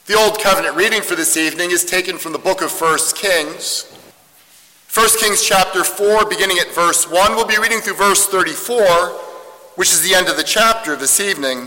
The Old Covenant reading for this evening is taken from the book of 1 Kings. 1 Kings chapter 4, beginning at verse 1. We'll be reading through verse 34, which is the end of the chapter this evening.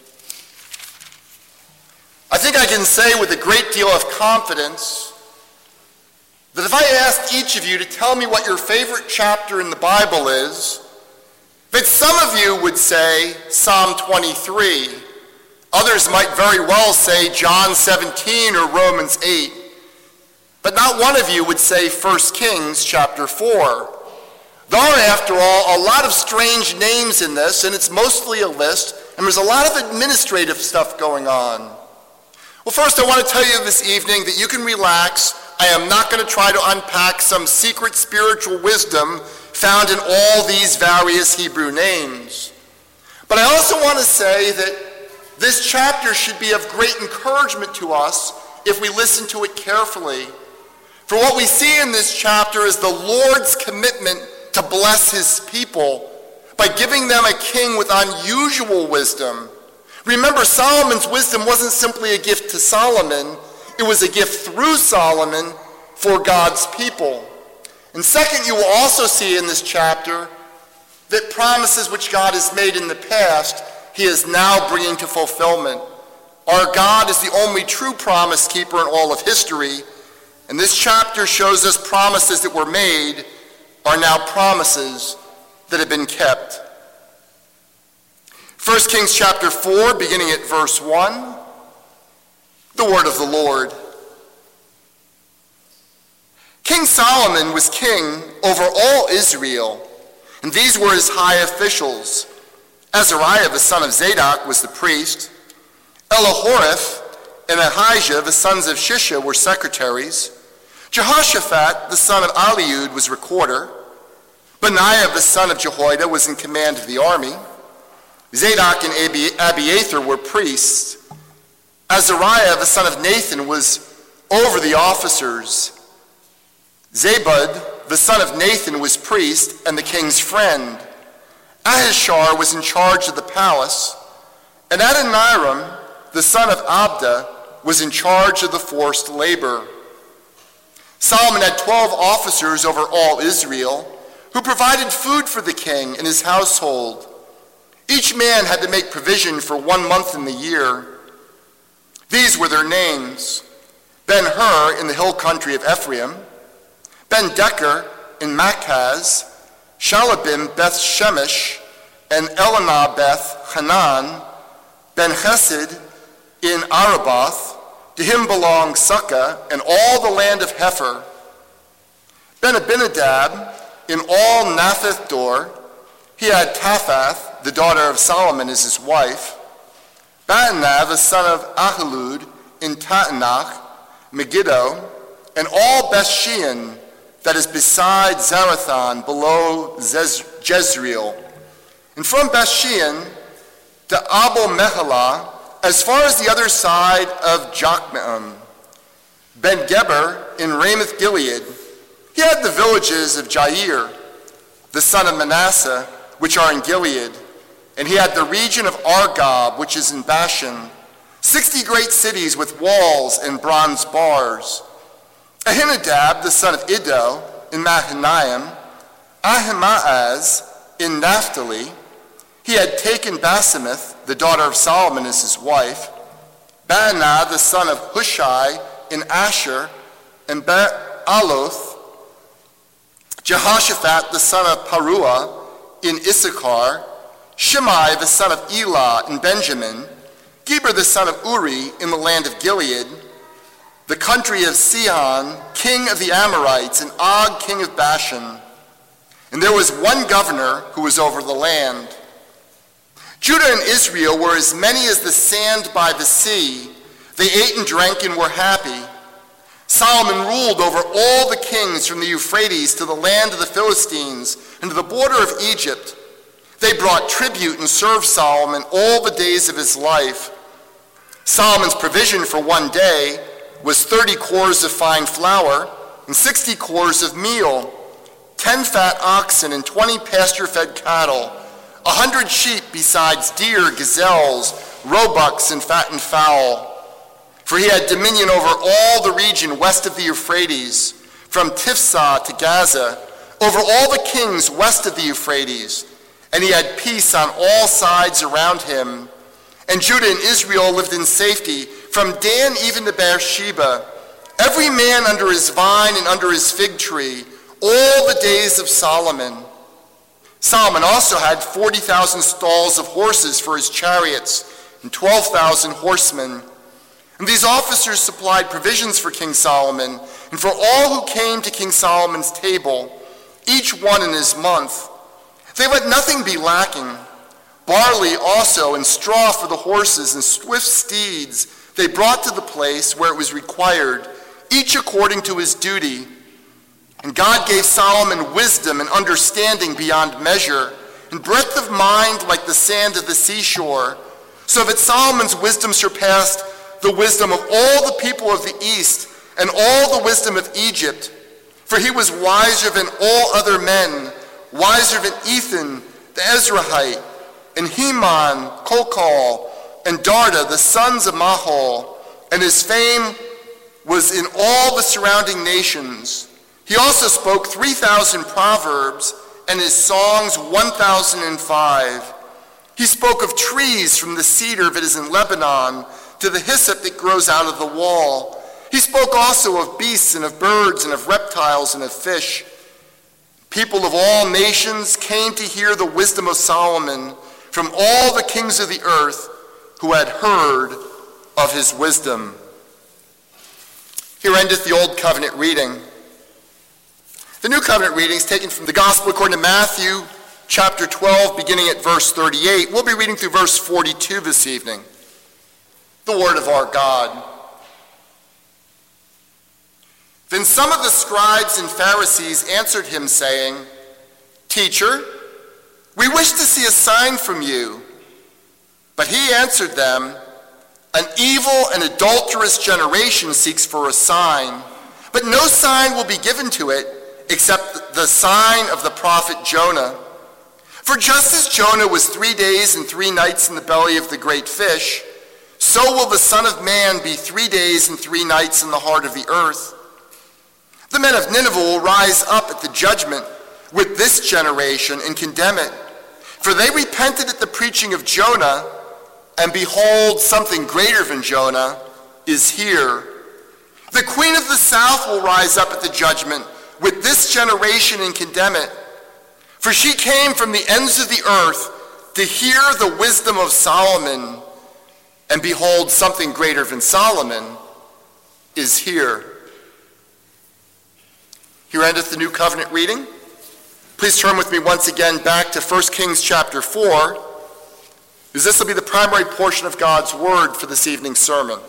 I think I can say with a great deal of confidence that if I asked each of you to tell me what your favorite chapter in the Bible is, that some of you would say Psalm 23. Others might very well say John 17 or Romans 8. But not one of you would say 1 Kings chapter 4. There are, after all, a lot of strange names in this, and it's mostly a list, and there's a lot of administrative stuff going on. Well, first I want to tell you this evening that you can relax. I am not going to try to unpack some secret spiritual wisdom found in all these various Hebrew names. But I also want to say that this chapter should be of great encouragement to us if we listen to it carefully. For what we see in this chapter is the Lord's commitment to bless his people by giving them a king with unusual wisdom. Remember, Solomon's wisdom wasn't simply a gift to Solomon, it was a gift through Solomon for God's people. And second, you will also see in this chapter that promises which God has made in the past, he is now bringing to fulfillment. Our God is the only true promise keeper in all of history, and this chapter shows us promises that were made are now promises that have been kept. 1 Kings chapter 4, beginning at verse 1, the word of the Lord. King Solomon was king over all Israel, and these were his high officials. Azariah, the son of Zadok, was the priest. Elihoreph and Ahijah, the sons of Shisha, were secretaries. Jehoshaphat, the son of Ahilud, was recorder. Benaiah, the son of Jehoiada, was in command of the army. Zadok and Abiathar were priests. Azariah, the son of Nathan, was over the officers. Zabud, the son of Nathan, was priest and the king's friend. Ahishar was in charge of the palace, and Adoniram, the son of Abda, was in charge of the forced labor. Solomon had 12 officers over all Israel who provided food for the king and his household. Each man had to make provision for 1 month in the year. These were their names: Ben-Hur in the hill country of Ephraim, Ben-Decker in Machaz, Shalabim Beth-Shemesh, and Elkanah Beth-Hanan, Ben-Chesed in Araboth. To him belonged Sukkah and all the land of Hepher. Ben-Abinadab in all Naphath Dor. He had Taphath, the daughter of Solomon, as his wife. Baanah, the son of Ahilud, in Taanach, Megiddo, and all Beth-Shean, that is beside Zarathon, below Jezreel. And from Beth-Shean to Abel-Meholah, as far as the other side of Jokmeam. Ben-Geber in Ramoth-Gilead. He had the villages of Jair, the son of Manasseh, which are in Gilead. And he had the region of Argob, which is in Bashan, 60 great cities with walls and bronze bars. Ahinadab, the son of Iddo, in Mahanaim. Ahimaaz in Naphtali. He had taken Basemath, the daughter of Solomon, as his wife. Baanah, the son of Hushai, in Asher, and Aloth. Jehoshaphat, the son of Paruah, in Issachar. Shimei, the son of Elah, in Benjamin. Geber, the son of Uri, in the land of Gilead. The country of Sihon, king of the Amorites, and Og, king of Bashan. And there was one governor who was over the land. Judah and Israel were as many as the sand by the sea. They ate and drank and were happy. Solomon ruled over all the kings from the Euphrates to the land of the Philistines and to the border of Egypt. They brought tribute and served Solomon all the days of his life. Solomon's provision for one day was 30 cores of fine flour and 60 cores of meal, 10 fat oxen and 20 pasture-fed cattle, 100 sheep besides deer, gazelles, roebucks, and fattened fowl. for he had dominion over all the region west of the Euphrates, from Tifsah to Gaza, over all the kings west of the Euphrates, and he had peace on all sides around him. And Judah and Israel lived in safety, from Dan even to Beersheba, every man under his vine and under his fig tree, all the days of Solomon. Solomon also had 40,000 stalls of horses for his chariots, and 12,000 horsemen. And these officers supplied provisions for King Solomon, and for all who came to King Solomon's table, each one in his month. They let nothing be lacking. Barley also and straw for the horses and swift steeds they brought to the place where it was required, each according to his duty. And God gave Solomon wisdom and understanding beyond measure, and breadth of mind like the sand of the seashore, so that Solomon's wisdom surpassed the wisdom of all the people of the east and all the wisdom of Egypt. For he was wiser than all other men, wiser than Ethan the Ezrahite, and Heman, Kokal, and Darda, the sons of Mahol, and his fame was in all the surrounding nations. He also spoke 3,000 proverbs, and his songs 1,005. He spoke of trees, from the cedar that is in Lebanon to the hyssop that grows out of the wall. He spoke also of beasts and of birds and of reptiles and of fish. People of all nations came to hear the wisdom of Solomon from all the kings of the earth who had heard of his wisdom. Here endeth the Old Covenant reading. The New Covenant reading is taken from the Gospel according to Matthew, chapter 12, beginning at verse 38. We'll be reading through verse 42 this evening. The word of our God. Then some of the scribes and Pharisees answered him, saying, Teacher, we wish to see a sign from you. But he answered them, An evil and adulterous generation seeks for a sign, but no sign will be given to it except the sign of the prophet Jonah. For just as Jonah was 3 days and 3 nights in the belly of the great fish, so will the Son of Man be 3 days and 3 nights in the heart of the earth. The men of Nineveh will rise up at the judgment with this generation and condemn it. For they repented at the preaching of Jonah, and behold, something greater than Jonah is here. The queen of the south will rise up at the judgment with this generation and condemn it. For she came from the ends of the earth to hear the wisdom of Solomon, and behold, something greater than Solomon is here. Here endeth the New Covenant reading. Please turn with me once again back to 1 Kings chapter 4, as this will be the primary portion of God's word for this evening's sermon.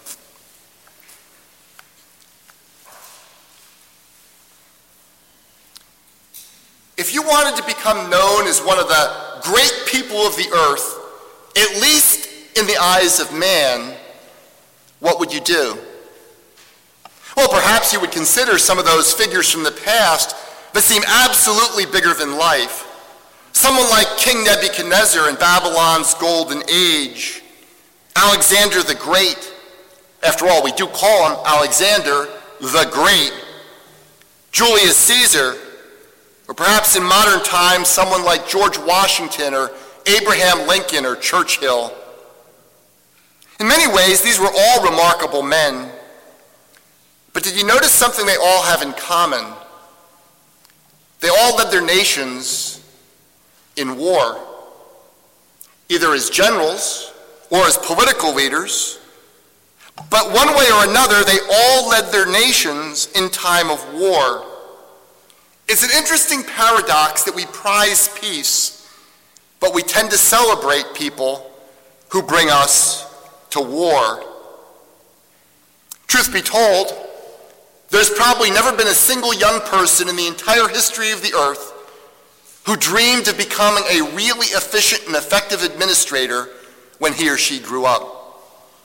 If you wanted to become known as one of the great people of the earth, at least in the eyes of man, what would you do? Well, perhaps you would consider some of those figures from the past that seem absolutely bigger than life. Someone like King Nebuchadnezzar in Babylon's golden age, Alexander the Great. After all, we do call him Alexander the Great. Julius Caesar, or perhaps in modern times, someone like George Washington or Abraham Lincoln or Churchill. In many ways, these were all remarkable men. But did you notice something they all have in common? They all led their nations in war, either as generals or as political leaders. But one way or another, they all led their nations in time of war. It's an interesting paradox that we prize peace, but we tend to celebrate people who bring us to war. Truth be told, there's probably never been a single young person in the entire history of the earth who dreamed of becoming a really efficient and effective administrator when he or she grew up.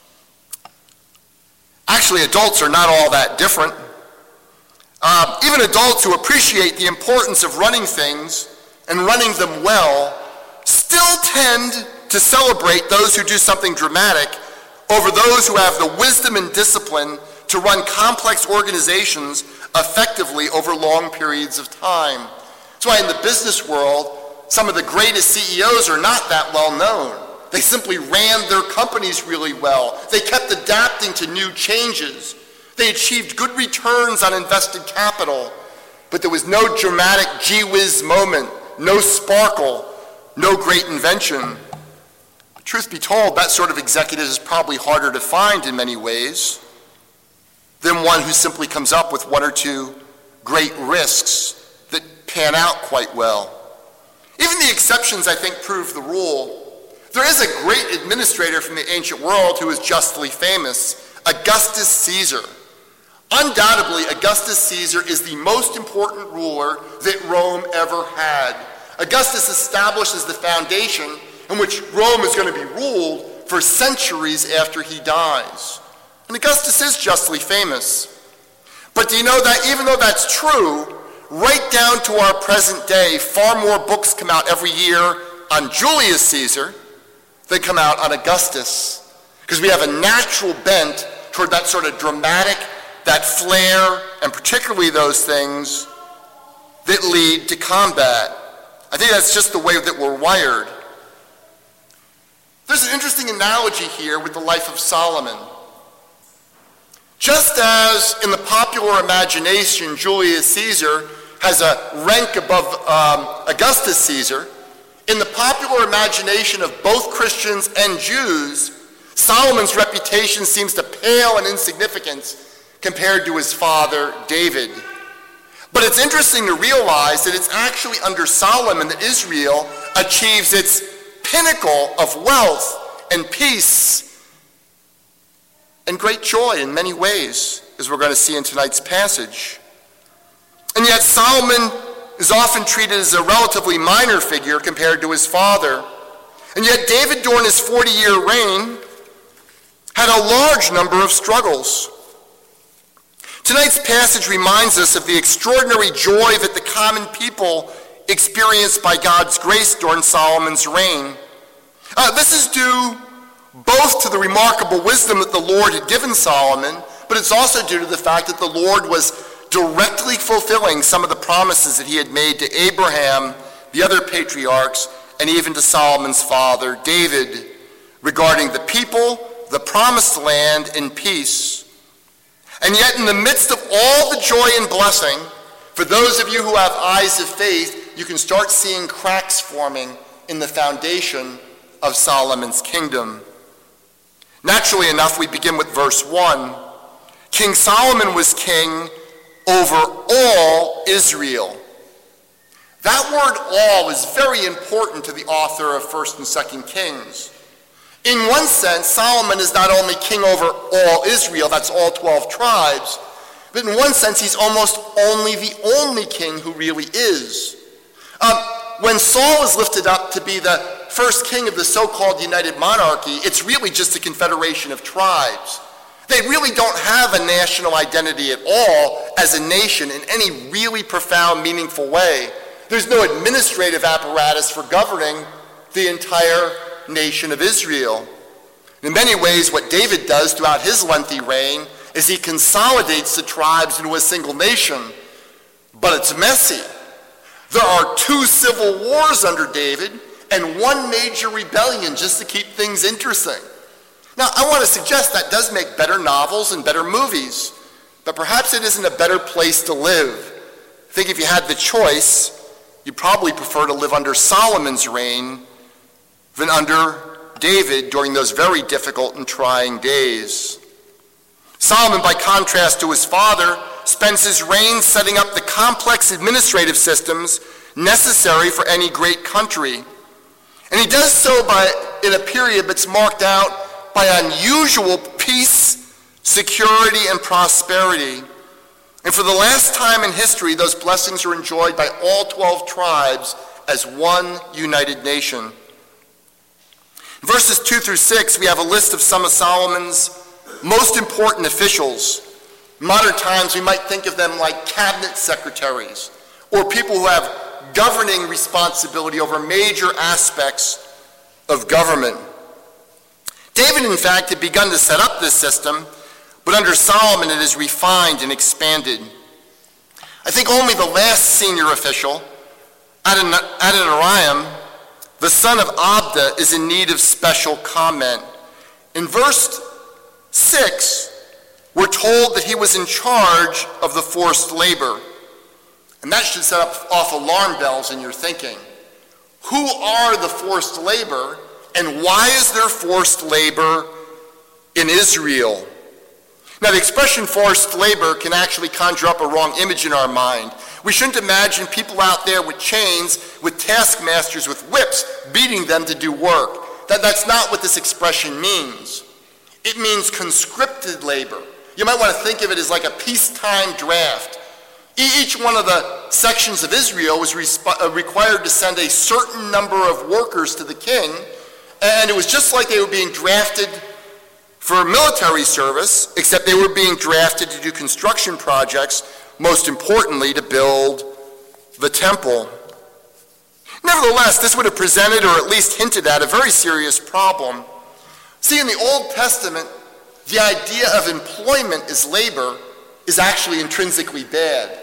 Actually, adults are not all that different. Even adults who appreciate the importance of running things and running them well still tend to celebrate those who do something dramatic over those who have the wisdom and discipline to run complex organizations effectively over long periods of time. That's why in the business world, some of the greatest CEOs are not that well known. They simply ran their companies really well. They kept adapting to new changes. They achieved good returns on invested capital, but there was no dramatic gee whiz moment, no sparkle, no great invention. Truth be told, that sort of executive is probably harder to find in many ways than one who simply comes up with one or two great risks that pan out quite well. Even the exceptions, I think, prove the rule. There is a great administrator from the ancient world who is justly famous, Augustus Caesar. Undoubtedly, Augustus Caesar is the most important ruler that Rome ever had. Augustus establishes the foundation in which Rome is going to be ruled for centuries after he dies. And Augustus is justly famous. But do you know that even though that's true, right down to our present day, far more books come out every year on Julius Caesar than come out on Augustus, because we have a natural bent toward that sort of dramatic, that flair, and particularly those things that lead to combat. I think that's just the way that we're wired. There's an interesting analogy here with the life of Solomon. Just as in the popular imagination, Julius Caesar has a rank above Augustus Caesar, in the popular imagination of both Christians and Jews, Solomon's reputation seems to pale in insignificance compared to his father, David. But it's interesting to realize that it's actually under Solomon that Israel achieves its pinnacle of wealth and peace and great joy in many ways, as we're going to see in tonight's passage. And yet Solomon is often treated as a relatively minor figure compared to his father. And yet David, during his 40-year reign, had a large number of struggles. Tonight's passage reminds us of the extraordinary joy that the common people experienced by God's grace during Solomon's reign. This is due both to the remarkable wisdom that the Lord had given Solomon, but it's also due to the fact that the Lord was directly fulfilling some of the promises that he had made to Abraham, the other patriarchs, and even to Solomon's father, David, regarding the people, the promised land, and peace. And yet in the midst of all the joy and blessing, for those of you who have eyes of faith, you can start seeing cracks forming in the foundation of Solomon's kingdom. Naturally enough, we begin with verse 1. King Solomon was king over all Israel. That word all is very important to the author of 1st and 2nd Kings. In one sense, Solomon is not only king over all Israel, that's all 12 tribes, but in one sense, he's almost only the only king who really is. When Saul is lifted up to be the first king of the so-called united monarchy, it's really just a confederation of tribes. They really don't have a national identity at all as a nation in any really profound, meaningful way. There's no administrative apparatus for governing the entire nation of Israel. In many ways, what David does throughout his lengthy reign is he consolidates the tribes into a single nation, but it's messy. There are 2 civil wars under David and 1 major rebellion just to keep things interesting. Now, I want to suggest that does make better novels and better movies, but perhaps it isn't a better place to live. I think if you had the choice, you'd probably prefer to live under Solomon's reign than under David during those very difficult and trying days. Solomon, by contrast to his father, spends his reign setting up the complex administrative systems necessary for any great country. And he does so in a period that's marked out by unusual peace, security, and prosperity. And for the last time in history, those blessings are enjoyed by all 12 tribes as one united nation. In verses 2 through 6, we have a list of some of Solomon's most important officials. In modern times, we might think of them like cabinet secretaries or people who have governing responsibility over major aspects of government. David, in fact, had begun to set up this system, but under Solomon it is refined and expanded. I think only the last senior official, Adoniram, the son of Abda, is in need of special comment. In verse 6, we're told that he was in charge of the forced labor. And that should set off alarm bells in your thinking. Who are the forced labor, and why is there forced labor in Israel? Now, the expression forced labor can actually conjure up a wrong image in our mind. We shouldn't imagine people out there with chains, with taskmasters with whips, beating them to do work. That's not what this expression means. It means conscripted labor. You might want to think of it as like a peacetime draft. Each one of the sections of Israel was required to send a certain number of workers to the king, and it was just like they were being drafted for military service, except they were being drafted to do construction projects, most importantly to build the temple. Nevertheless, this would have presented, or at least hinted at, a very serious problem. See, in the Old Testament, the idea of employment as labor is actually intrinsically bad.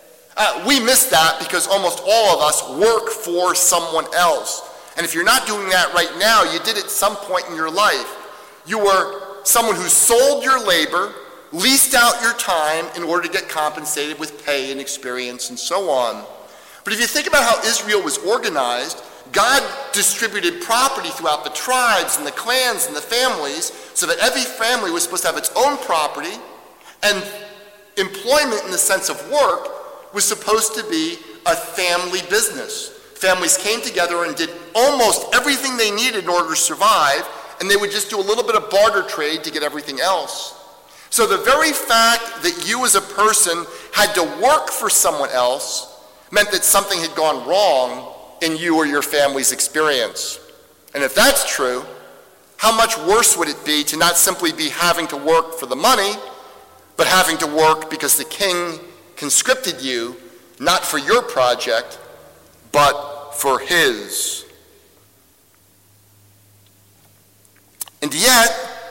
We miss that because almost all of us work for someone else. And if you're not doing that right now, you did at some point in your life. You were someone who sold your labor, leased out your time in order to get compensated with pay and experience and so on. But if you think about how Israel was organized, God distributed property throughout the tribes and the clans and the families so that every family was supposed to have its own property, and employment in the sense of work was supposed to be a family business. Families came together and did almost everything they needed in order to survive, and they would just do a little bit of barter trade to get everything else. So the very fact that you as a person had to work for someone else meant that something had gone wrong in you or your family's experience. And if that's true, how much worse would it be to not simply be having to work for the money, but having to work because the king conscripted you, not for your project, but for his. And yet,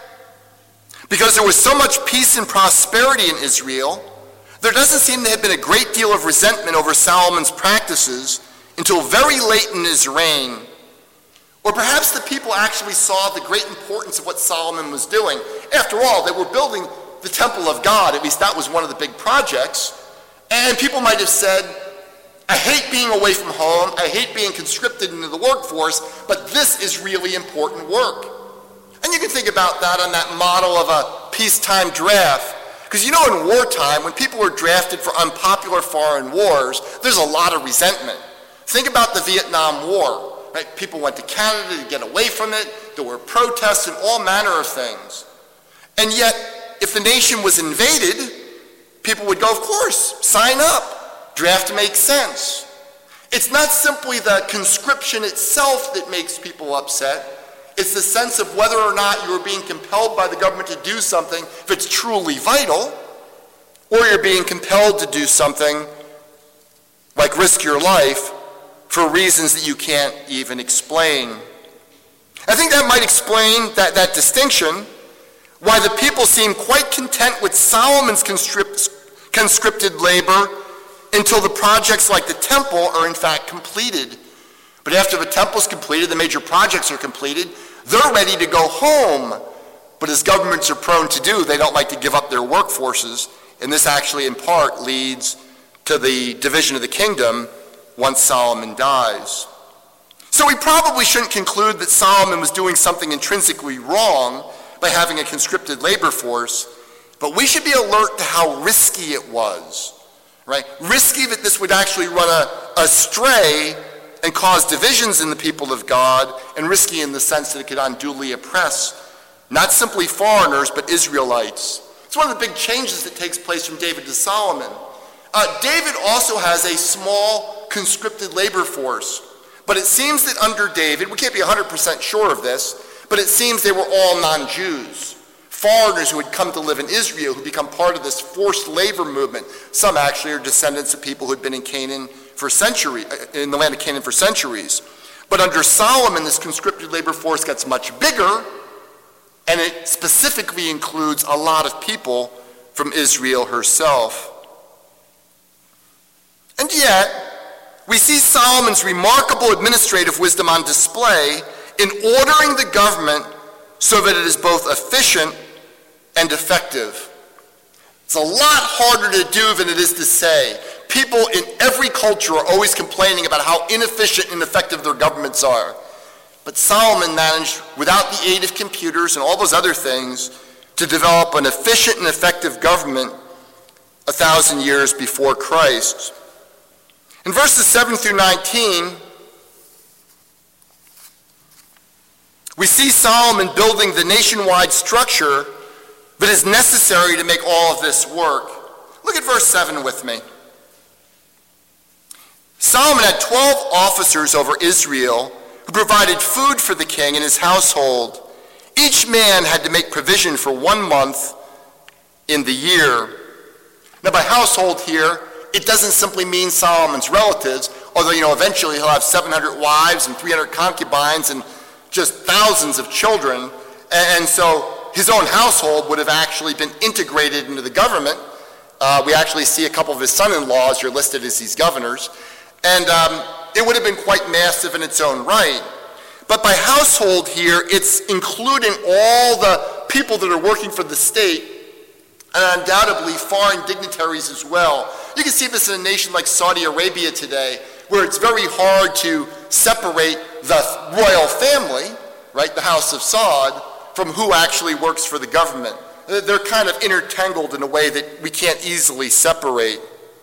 because there was so much peace and prosperity in Israel, there doesn't seem to have been a great deal of resentment over Solomon's practices until very late in his reign. Or perhaps the people actually saw the great importance of what Solomon was doing. After all, they were building the temple of God, at least that was one of the big projects, and people might have said, I hate being away from home, I hate being conscripted into the workforce, but this is really important work. And you can think about that on that model of a peacetime draft. Because you know, in wartime, when people were drafted for unpopular foreign wars, there's a lot of resentment. Think about the Vietnam War. Right? People went to Canada to get away from it. There were protests and all manner of things. And yet, if the nation was invaded, people would go, of course, sign up. Draft makes sense. It's not simply the conscription itself that makes people upset. It's the sense of whether or not you're being compelled by the government to do something if it's truly vital, or you're being compelled to do something like risk your life for reasons that you can't even explain. I think that might explain that distinction, why the people seem quite content with Solomon's conscripted labor until the projects like the temple are in fact completed. But after the temple's completed, the major projects are completed, they're ready to go home. But as governments are prone to do, they don't like to give up their workforces, and this actually in part leads to the division of the kingdom once Solomon dies. So we probably shouldn't conclude that Solomon was doing something intrinsically wrong by having a conscripted labor force, but we should be alert to how risky it was, right? Risky that this would actually run astray and cause divisions in the people of God, and risky in the sense that it could unduly oppress not simply foreigners, but Israelites. It's one of the big changes that takes place from David to Solomon. David also has a small conscripted labor force, but it seems that under David, we can't be 100% sure of this, but it seems they were all non-Jews, foreigners who had come to live in Israel, who become part of this forced labor movement. Some actually are descendants of people who had been in Canaan for centuries, in the land of Canaan for centuries. But under Solomon, this conscripted labor force gets much bigger, and it specifically includes a lot of people from Israel herself. And yet, we see Solomon's remarkable administrative wisdom on display in ordering the government so that it is both efficient and effective. It's a lot harder to do than it is to say. People in every culture are always complaining about how inefficient and effective their governments are. But Solomon managed, without the aid of computers and all those other things, to develop an efficient and effective government 1,000 years before Christ. In verses 7 through 19, we see Solomon building the nationwide structure that is necessary to make all of this work. Look at verse 7 with me. Solomon had 12 officers over Israel who provided food for the king and his household. Each man had to make provision for 1 month in the year. Now, by household here, it doesn't simply mean Solomon's relatives, although, eventually he'll have 700 wives and 300 concubines and just thousands of children. And so his own household would have actually been integrated into the government. We actually see a couple of his son-in-laws are listed as these governors. And it would have been quite massive in its own right. But by household here, it's including all the people that are working for the state, and undoubtedly foreign dignitaries as well. You can see this in a nation like Saudi Arabia today, where it's very hard to separate the royal family, right, the House of Saud, from who actually works for the government. They're kind of intertangled in a way that we can't easily separate.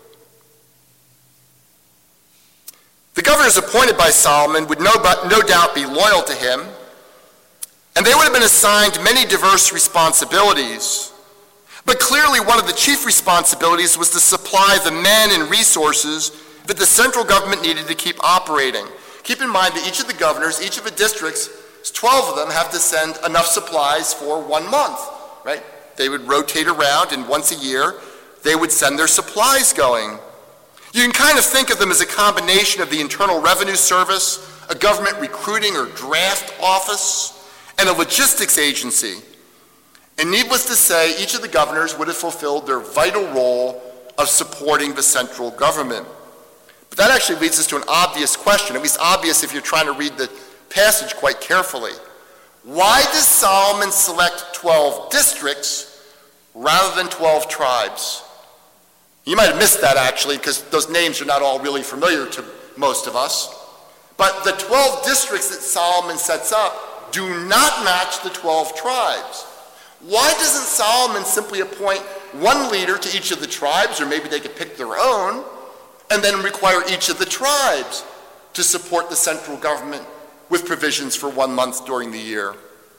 The governors appointed by Solomon would no doubt be loyal to him, and they would have been assigned many diverse responsibilities. But clearly one of the chief responsibilities was to supply the men and resources that the central government needed to keep operating. Keep in mind that each of the governors, each of the districts, 12 of them have to send enough supplies for 1 month, right? They would rotate around, and once a year, they would send their supplies going. You can kind of think of them as a combination of the Internal Revenue Service, a government recruiting or draft office, and a logistics agency. And needless to say, each of the governors would have fulfilled their vital role of supporting the central government. But that actually leads us to an obvious question, at least obvious if you're trying to read the passage quite carefully. Why does Solomon select 12 districts rather than 12 tribes? You might have missed that actually, because those names are not all really familiar to most of us. But the 12 districts that Solomon sets up do not match the 12 tribes. Why doesn't Solomon simply appoint one leader to each of the tribes, or maybe they could pick their own, and then require each of the tribes to support the central government with provisions for 1 month during the year?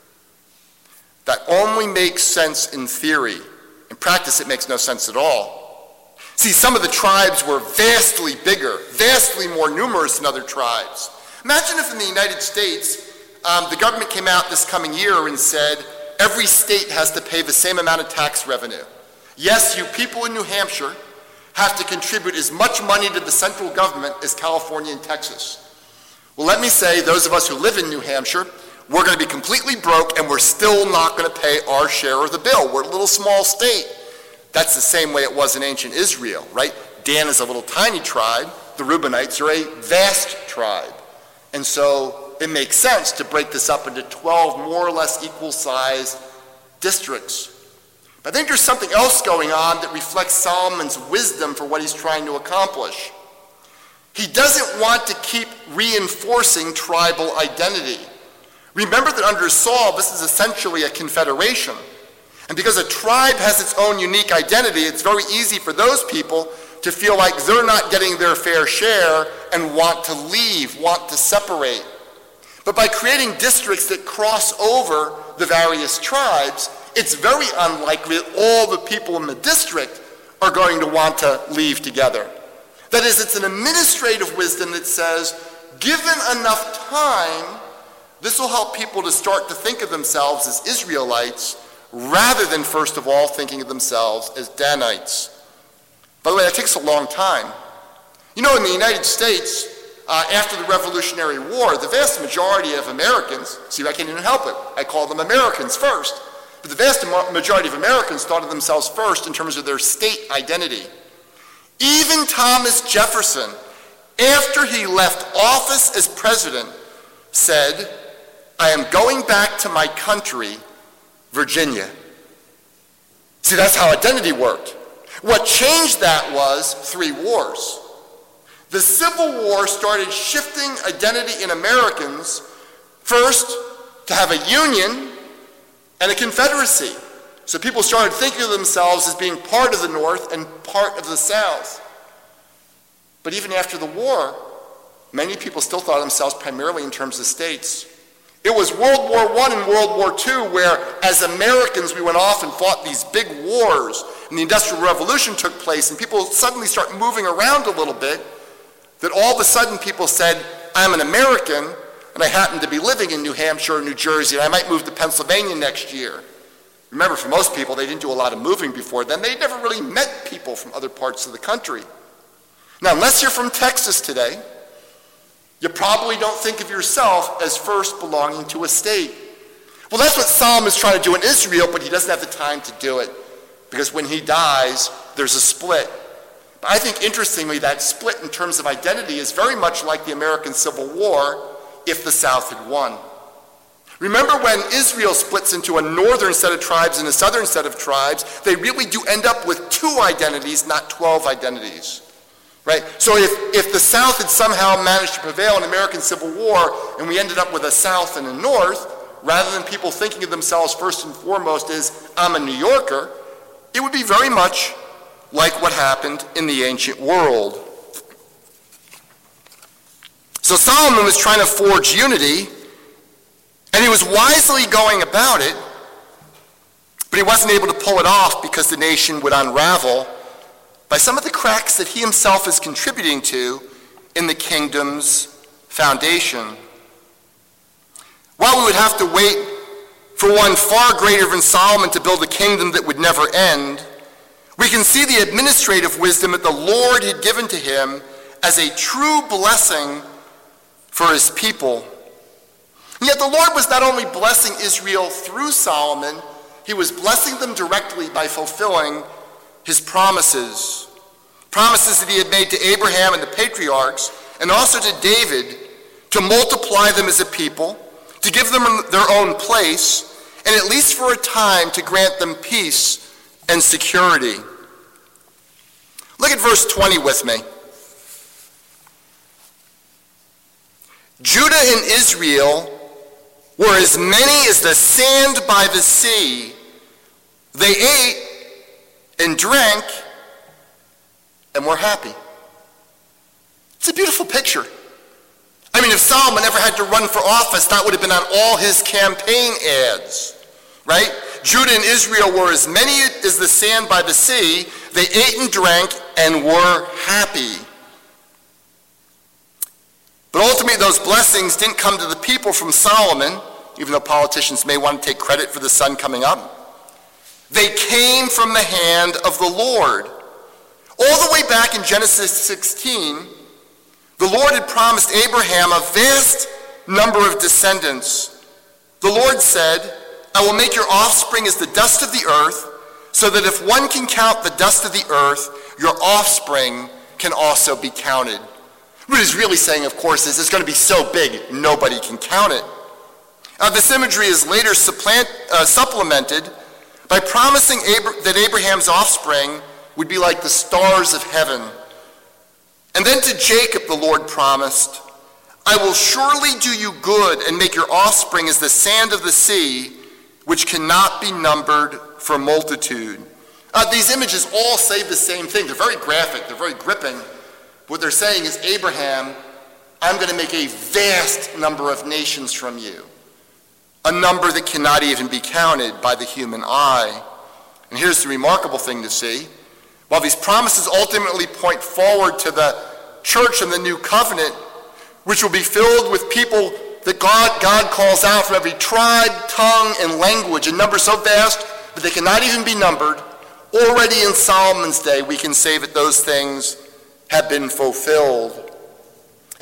That only makes sense in theory. In practice, it makes no sense at all. See, some of the tribes were vastly bigger, vastly more numerous than other tribes. Imagine if in the United States, the government came out this coming year and said, every state has to pay the same amount of tax revenue. Yes, you people in New Hampshire have to contribute as much money to the central government as California and Texas. Well, let me say, those of us who live in New Hampshire, we're going to be completely broke, and we're still not going to pay our share of the bill. We're a little small state. That's the same way it was in ancient Israel, right? Dan is a little tiny tribe. The Reubenites are a vast tribe. And so it makes sense to break this up into 12 more or less equal-sized districts. But I think there's something else going on that reflects Solomon's wisdom for what he's trying to accomplish. He doesn't want to keep reinforcing tribal identity. Remember that under Saul, this is essentially a confederation. And because a tribe has its own unique identity, it's very easy for those people to feel like they're not getting their fair share and want to leave, want to separate. But by creating districts that cross over the various tribes, it's very unlikely that all the people in the district are going to want to leave together. That is, it's an administrative wisdom that says, given enough time, this will help people to start to think of themselves as Israelites rather than, first of all, thinking of themselves as Danites. By the way, that takes a long time. You know, in the United States, after the Revolutionary War, the vast majority of Americans, see, I can't even help it, I call them Americans first, but the vast majority of Americans thought of themselves first in terms of their state identity. Even Thomas Jefferson, after he left office as president, said, "I am going back to my country, Virginia." See, that's how identity worked. What changed that was 3 wars. The Civil War started shifting identity in Americans, first to have a union and a confederacy. So people started thinking of themselves as being part of the North and part of the South. But even after the war, many people still thought of themselves primarily in terms of states. It was World War I and World War II where, as Americans, we went off and fought these big wars, and the Industrial Revolution took place, and people suddenly start moving around a little bit, that all of a sudden people said, "I'm an American, and I happen to be living in New Hampshire or New Jersey, and I might move to Pennsylvania next year." Remember, for most people, they didn't do a lot of moving before then. They never really met people from other parts of the country. Now, unless you're from Texas today, you probably don't think of yourself as first belonging to a state. Well, that's what Solomon's trying to do in Israel, but he doesn't have the time to do it, because when he dies, there's a split. But I think, interestingly, that split in terms of identity is very much like the American Civil War if the South had won. Remember when Israel splits into a northern set of tribes and a southern set of tribes, they really do end up with 2 identities, not 12 identities. Right? So if the South had somehow managed to prevail in the American Civil War and we ended up with a South and a North, rather than people thinking of themselves first and foremost as, "I'm a New Yorker," it would be very much like what happened in the ancient world. So Solomon was trying to forge unity, and he was wisely going about it, but he wasn't able to pull it off because the nation would unravel by some of the cracks that he himself is contributing to in the kingdom's foundation. While we would have to wait for one far greater than Solomon to build a kingdom that would never end, we can see the administrative wisdom that the Lord had given to him as a true blessing for his people. And yet the Lord was not only blessing Israel through Solomon, he was blessing them directly by fulfilling his promises that he had made to Abraham and the patriarchs, and also to David, to multiply them as a people, to give them their own place, and at least for a time to grant them peace and security. Look at verse 20 with me. Judah and Israel were as many as the sand by the sea. They ate and drank and were happy. It's a beautiful picture. I mean, if Solomon ever had to run for office, that would have been on all his campaign ads, right? Judah and Israel were as many as the sand by the sea. They ate and drank and were happy. But ultimately, those blessings didn't come to the people from Solomon, even though politicians may want to take credit for the sun coming up. They came from the hand of the Lord. All the way back in Genesis 16, the Lord had promised Abraham a vast number of descendants. The Lord said, "I will make your offspring as the dust of the earth, so that if one can count the dust of the earth, your offspring can also be counted." What he's really saying, of course, is it's going to be so big, nobody can count it. This imagery is later supplemented by promising that Abraham's offspring would be like the stars of heaven. And then to Jacob the Lord promised, "I will surely do you good and make your offspring as the sand of the sea, which cannot be numbered for multitude." These images all say the same thing. They're very graphic, they're very gripping. What they're saying is, Abraham, I'm going to make a vast number of nations from you, a number that cannot even be counted by the human eye. And here's the remarkable thing to see. While these promises ultimately point forward to the church and the new covenant, which will be filled with people that God calls out from every tribe, tongue, and language, a number so vast that they cannot even be numbered, already in Solomon's day we can say that those things have been fulfilled.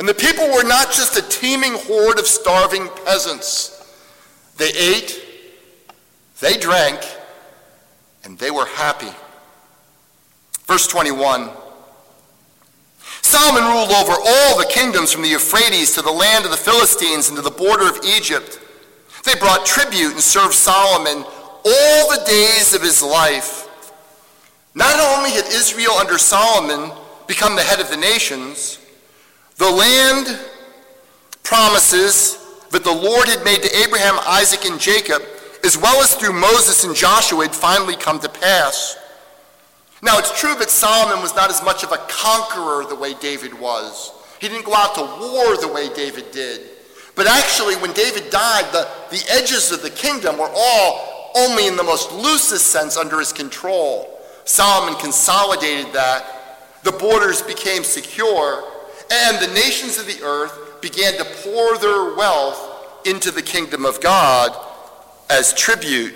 And the people were not just a teeming horde of starving peasants. They ate, they drank, and they were happy. Verse 21. Solomon ruled over all the kingdoms from the Euphrates to the land of the Philistines and to the border of Egypt. They brought tribute and served Solomon all the days of his life. Not only had Israel under Solomon become the head of the nations, the land promises that the Lord had made to Abraham, Isaac, and Jacob, as well as through Moses and Joshua, had finally come to pass. Now, it's true that Solomon was not as much of a conqueror the way David was. He didn't go out to war the way David did. But actually, when David died, the edges of the kingdom were all only in the most loosest sense under his control. Solomon consolidated that. The borders became secure, and the nations of the earth began to pour their wealth into the kingdom of God as tribute.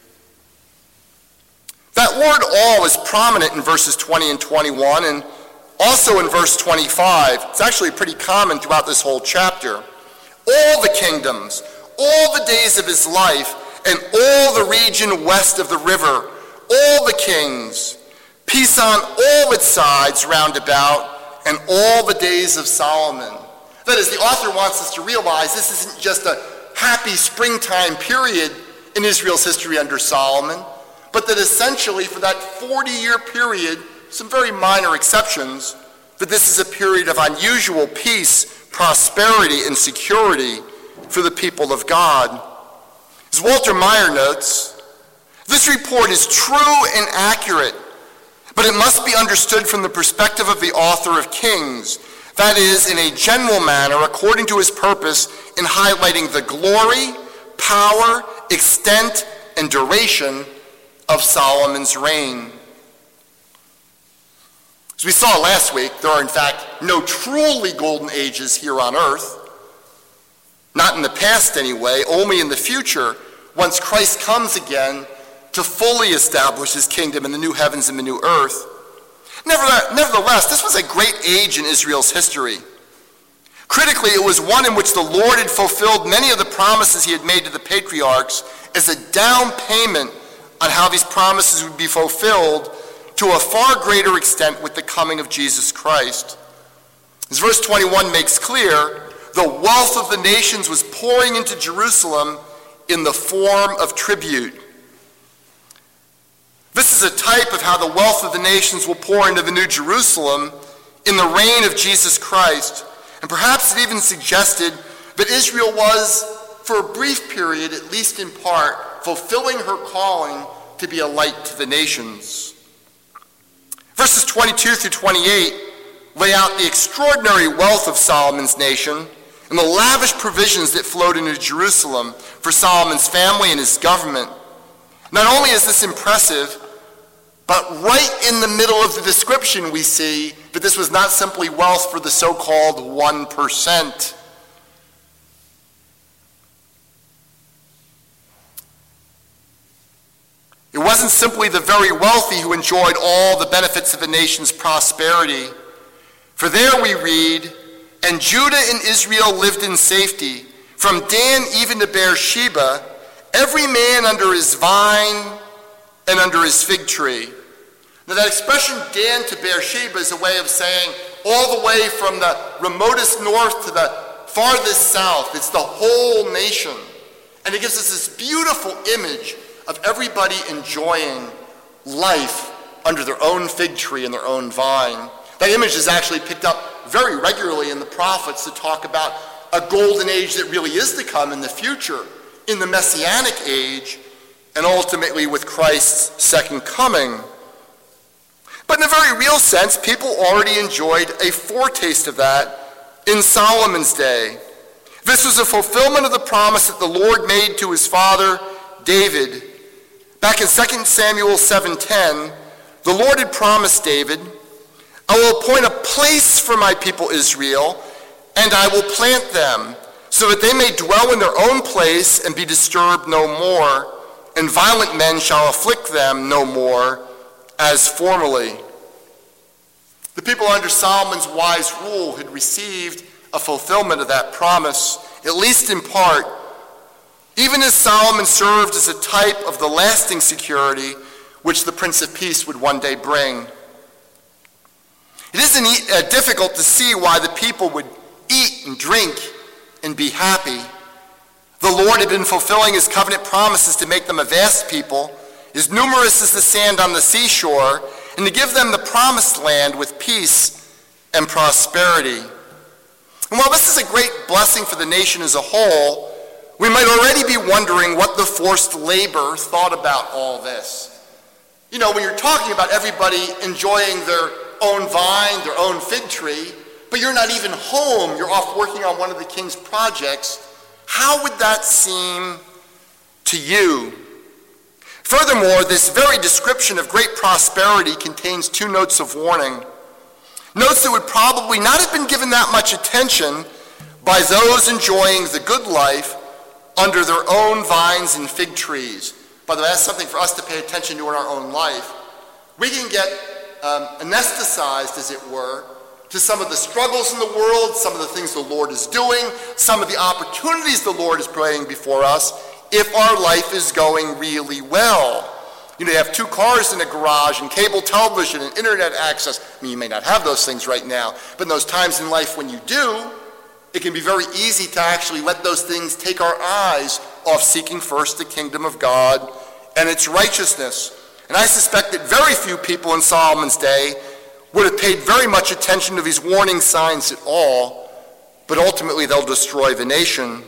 That word all is prominent in verses 20 and 21, and also in verse 25. It's actually pretty common throughout this whole chapter. All the kingdoms, all the days of his life, and all the region west of the river, all the kings, peace on all its sides round about, and all the days of Solomon. That is, the author wants us to realize this isn't just a happy springtime period in Israel's history under Solomon, but that essentially for that 40-year period, some very minor exceptions, that this is a period of unusual peace, prosperity, and security for the people of God. As Walter Meyer notes, this report is true and accurate, but it must be understood from the perspective of the author of Kings, that is, in a general manner, according to his purpose in highlighting the glory, power, extent, and duration of Solomon's reign. As we saw last week, there are in fact no truly golden ages here on earth. Not in the past anyway, only in the future, once Christ comes again to fully establish his kingdom in the new heavens and the new earth. Nevertheless, this was a great age in Israel's history. Critically, it was one in which the Lord had fulfilled many of the promises he had made to the patriarchs as a down payment on how these promises would be fulfilled to a far greater extent with the coming of Jesus Christ. As verse 21 makes clear, the wealth of the nations was pouring into Jerusalem in the form of tribute. This is a type of how the wealth of the nations will pour into the New Jerusalem in the reign of Jesus Christ. And perhaps it even suggested that Israel was, for a brief period, at least in part, fulfilling her calling to be a light to the nations. Verses 22 through 28 lay out the extraordinary wealth of Solomon's nation and the lavish provisions that flowed into Jerusalem for Solomon's family and his government. Not only is this impressive, but right in the middle of the description we see that this was not simply wealth for the so-called 1%. It wasn't simply the very wealthy who enjoyed all the benefits of the nation's prosperity. For there we read, "And Judah and Israel lived in safety, from Dan even to Beersheba, every man under his vine and under his fig tree." Now that expression, Dan to Beersheba, is a way of saying all the way from the remotest north to the farthest south. It's the whole nation. And it gives us this beautiful image of everybody enjoying life under their own fig tree and their own vine. That image is actually picked up very regularly in the prophets to talk about a golden age that really is to come in the future, in the Messianic age, and ultimately with Christ's second coming. But in a very real sense, people already enjoyed a foretaste of that in Solomon's day. This was a fulfillment of the promise that the Lord made to his father, David. Back in 2 Samuel 7:10, the Lord had promised David, "I will appoint a place for my people Israel, and I will plant them, so that they may dwell in their own place and be disturbed no more, and violent men shall afflict them no more as formerly." The people under Solomon's wise rule had received a fulfillment of that promise, at least in part, even as Solomon served as a type of the lasting security which the Prince of Peace would one day bring. It isn't difficult to see why the people would eat and drink and be happy. The Lord had been fulfilling his covenant promises to make them a vast people, as numerous as the sand on the seashore, and to give them the promised land with peace and prosperity. And while this is a great blessing for the nation as a whole, we might already be wondering what the forced labor thought about all this. You know, when you're talking about everybody enjoying their own vine, their own fig tree, but you're not even home, you're off working on one of the king's projects, how would that seem to you? Furthermore, this very description of great prosperity contains two notes of warning. Notes that would probably not have been given that much attention by those enjoying the good life under their own vines and fig trees. By the way, that's something for us to pay attention to in our own life. We can get anesthetized, as it were, to some of the struggles in the world, some of the things the Lord is doing, some of the opportunities the Lord is providing before us, if our life is going really well. You know, you have 2 cars in a garage and cable television and internet access. I mean, you may not have those things right now, but in those times in life when you do, it can be very easy to actually let those things take our eyes off seeking first the kingdom of God and its righteousness. And I suspect that very few people in Solomon's day would have paid very much attention to these warning signs at all, but ultimately they'll destroy the nation.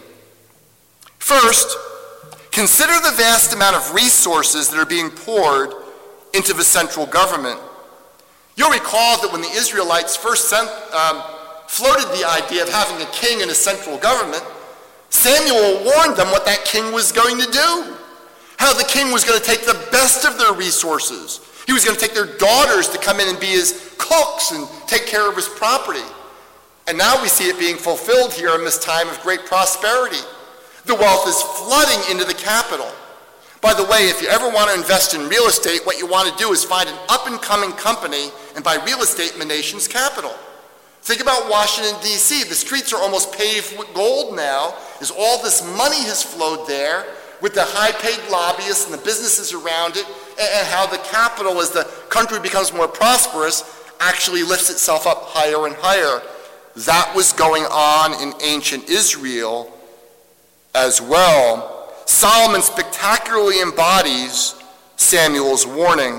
First, consider the vast amount of resources that are being poured into the central government. You'll recall that when the Israelites first floated the idea of having a king and a central government, Samuel warned them what that king was going to do. How the king was going to take the best of their resources. He was going to take their daughters to come in and be his cooks and take care of his property. And now we see it being fulfilled here in this time of great prosperity. The wealth is flooding into the capital. By the way, if you ever want to invest in real estate, what you want to do is find an up-and-coming company and buy real estate in the nation's capital. Think about Washington, D.C. The streets are almost paved with gold now, as all this money has flowed there with the high-paid lobbyists and the businesses around it, and how the capital, as the country becomes more prosperous, actually lifts itself up higher and higher. That was going on in ancient Israel as well. Solomon spectacularly embodies Samuel's warning.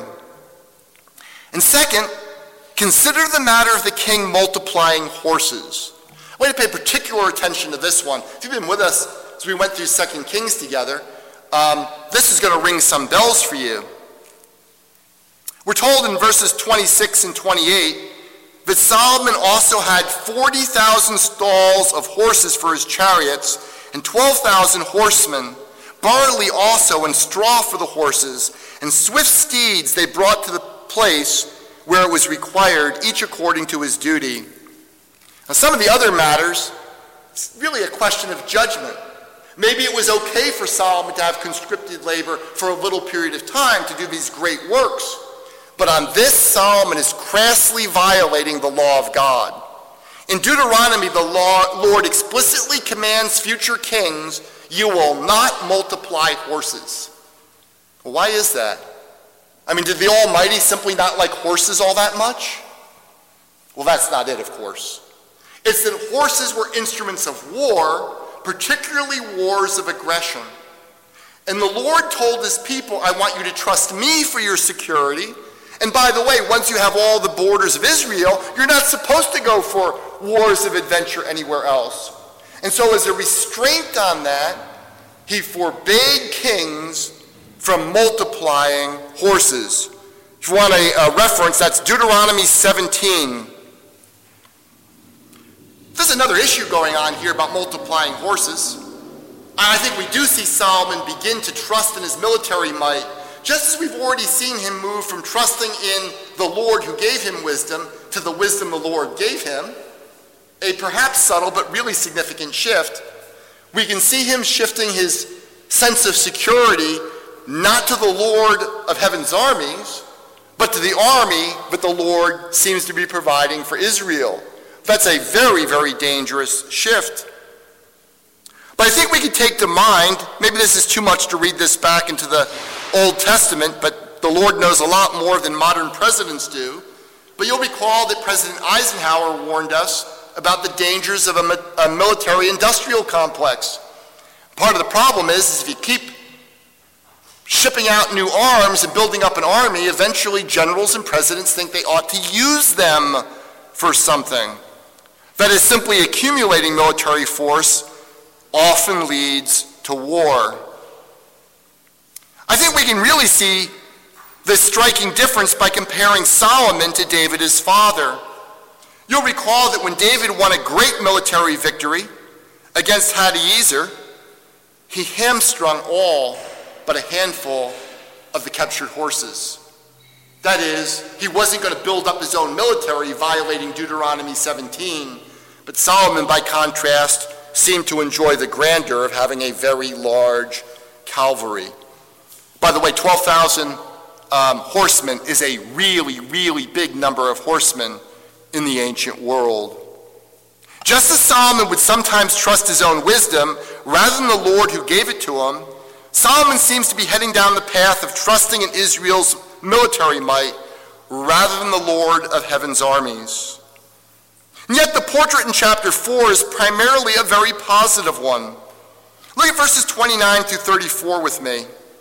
And second, consider the matter of the king multiplying horses. I want to pay particular attention to this one. If you've been with us as we went through 2 Kings together, this is going to ring some bells for you. We're told in verses 26 and 28 that Solomon also had 40,000 stalls of horses for his chariots and 12,000 horsemen, barley also and straw for the horses, and swift steeds they brought to the place where it was required, each according to his duty. Now, some of the other matters, it's really a question of judgment. Maybe it was okay for Solomon to have conscripted labor for a little period of time to do these great works. But on this, Solomon is crassly violating the law of God. In Deuteronomy, the Lord explicitly commands future kings, you will not multiply horses. Well, why is that? I mean, did the Almighty simply not like horses all that much? Well, that's not it, of course. It's that horses were instruments of war, particularly wars of aggression. And the Lord told his people, I want you to trust me for your security. And by the way, once you have all the borders of Israel, you're not supposed to go for wars of adventure anywhere else. And so as a restraint on that, he forbade kings from multiplying horses. If you want a reference, that's Deuteronomy 17. There's another issue going on here about multiplying horses. I think we do see Solomon begin to trust in his military might, just as we've already seen him move from trusting in the Lord who gave him wisdom to the wisdom the Lord gave him, a perhaps subtle but really significant shift. We can see him shifting his sense of security not to the Lord of heaven's armies, but to the army that the Lord seems to be providing for Israel. That's a very, very dangerous shift. But I think we could take to mind, maybe this is too much to read this back into the Old Testament, but the Lord knows a lot more than modern presidents do. But you'll recall that President Eisenhower warned us about the dangers of a military-industrial complex. Part of the problem is if you keep shipping out new arms and building up an army, eventually generals and presidents think they ought to use them for something. That is, simply accumulating military force often leads to war. I think we can really see this striking difference by comparing Solomon to David, his father. You'll recall that when David won a great military victory against Hadaezer, he hamstrung all but a handful of the captured horses. That is, he wasn't going to build up his own military, violating Deuteronomy 17, but Solomon, by contrast, seemed to enjoy the grandeur of having a very large cavalry. By the way, 12,000 horsemen is a really, really big number of horsemen in the ancient world. Just as Solomon would sometimes trust his own wisdom rather than the Lord who gave it to him, Solomon seems to be heading down the path of trusting in Israel's military might rather than the Lord of heaven's armies. And yet the portrait in chapter 4 is primarily a very positive one. Look at verses 29 through 34 with me.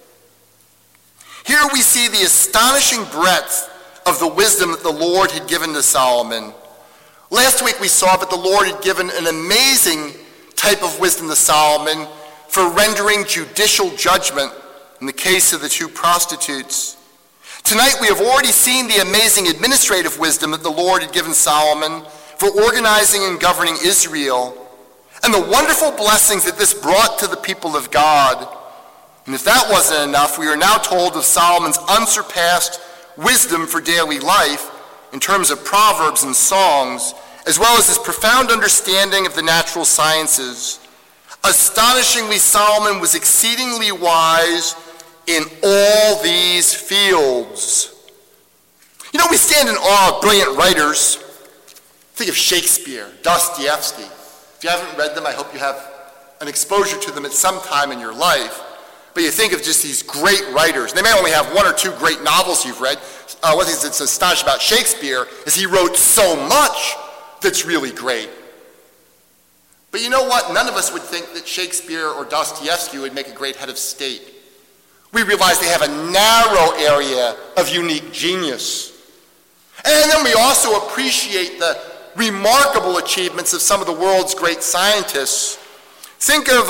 Here we see the astonishing breadth of the wisdom that the Lord had given to Solomon. Last week we saw that the Lord had given an amazing type of wisdom to Solomon for rendering judicial judgment in the case of the two prostitutes. Tonight we have already seen the amazing administrative wisdom that the Lord had given Solomon for organizing and governing Israel, and the wonderful blessings that this brought to the people of God. And if that wasn't enough, we are now told of Solomon's unsurpassed wisdom for daily life in terms of proverbs and songs, as well as his profound understanding of the natural sciences. Astonishingly, Solomon was exceedingly wise in all these fields. You know, we stand in awe of brilliant writers. Think of Shakespeare, Dostoevsky. If you haven't read them, I hope you have an exposure to them at some time in your life. But you think of just these great writers. They may only have one or two great novels you've read. One thing that's astonishing about Shakespeare is he wrote so much that's really great. But you know what? None of us would think that Shakespeare or Dostoevsky would make a great head of state. We realize they have a narrow area of unique genius. And then we also appreciate the remarkable achievements of some of the world's great scientists. Think of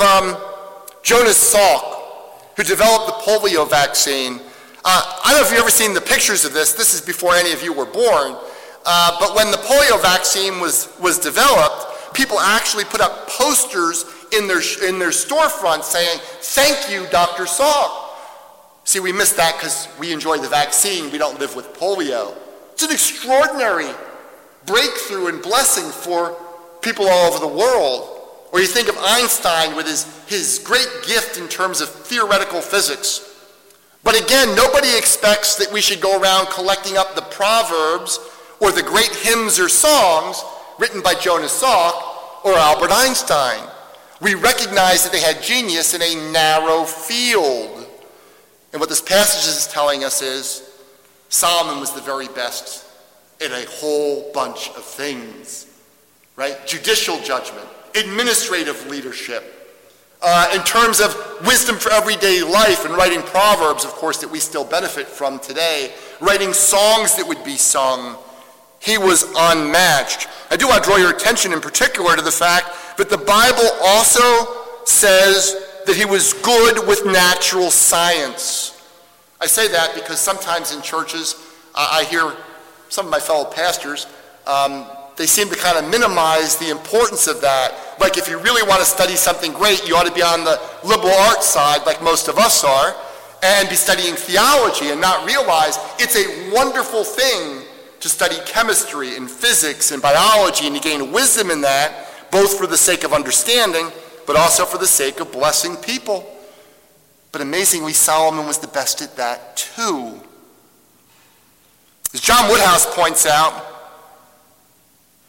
Jonas Salk, who developed the polio vaccine. I don't know if you've ever seen the pictures of this. This is before any of you were born. But when the polio vaccine was developed, people actually put up posters in their storefront saying, "Thank you, Dr. Salk." See, we miss that because we enjoy the vaccine. We don't live with polio. It's an extraordinary breakthrough and blessing for people all over the world. Or you think of Einstein with his great gift in terms of theoretical physics. But again, nobody expects that we should go around collecting up the proverbs or the great hymns or songs written by Jonas Salk or Albert Einstein. We recognize that they had genius in a narrow field. And what this passage is telling us is Solomon was the very best in a whole bunch of things, right? Judicial judgment, administrative leadership, in terms of wisdom for everyday life and writing proverbs, of course, that we still benefit from today, writing songs that would be sung. He was unmatched. I do want to draw your attention in particular to the fact that the Bible also says that he was good with natural science. I say that because sometimes in churches, I hear some of my fellow pastors, they seem to kind of minimize the importance of that. Like if you really want to study something great, you ought to be on the liberal arts side, like most of us are, and be studying theology and not realize it's a wonderful thing to study chemistry and physics and biology and to gain wisdom in that, both for the sake of understanding, but also for the sake of blessing people. But amazingly, Solomon was the best at that too. As John Woodhouse points out,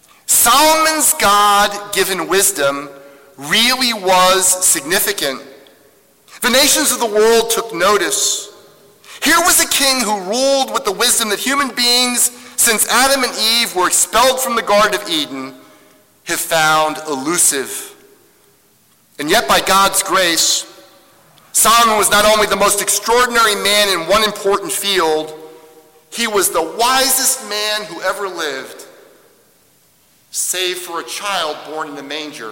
Solomon's God-given wisdom really was significant. The nations of the world took notice. Here was a king who ruled with the wisdom that human beings, since Adam and Eve were expelled from the Garden of Eden, have found elusive. And yet, by God's grace, Solomon was not only the most extraordinary man in one important field, he was the wisest man who ever lived, save for a child born in a manger,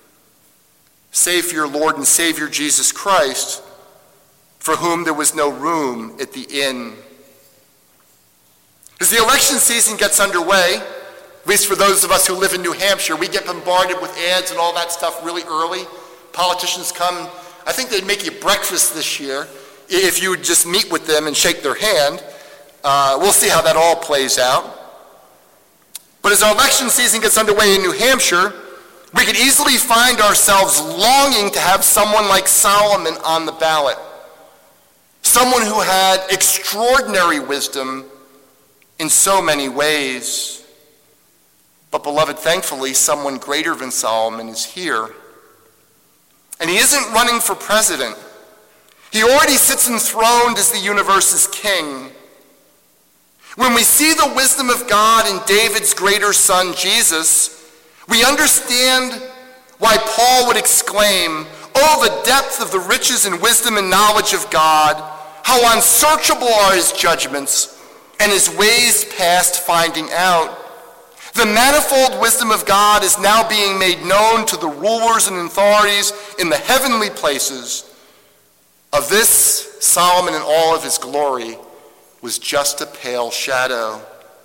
save for your Lord and Savior Jesus Christ, for whom there was no room at the inn. As the election season gets underway, at least for those of us who live in New Hampshire, we get bombarded with ads and all that stuff really early. Politicians come, I think they'd make you breakfast this year if you would just meet with them and shake their hand. We'll see how that all plays out. But as our election season gets underway in New Hampshire, we could easily find ourselves longing to have someone like Solomon on the ballot. Someone who had extraordinary wisdom in so many ways. But beloved, thankfully, someone greater than Solomon is here. And he isn't running for president. He already sits enthroned as the universe's king. When we see the wisdom of God in David's greater son, Jesus, we understand why Paul would exclaim, "Oh, the depth of the riches and wisdom and knowledge of God! How unsearchable are his judgments, and his ways past finding out." The manifold wisdom of God is now being made known to the rulers and authorities in the heavenly places. Of this, Solomon in all of his glory was just a pale shadow.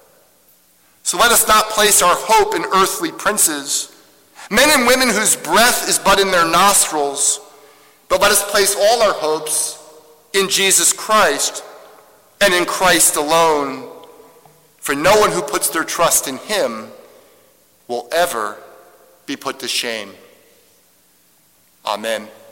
So let us not place our hope in earthly princes, men and women whose breath is but in their nostrils, but let us place all our hopes in Jesus Christ and in Christ alone. For no one who puts their trust in him will ever be put to shame. Amen.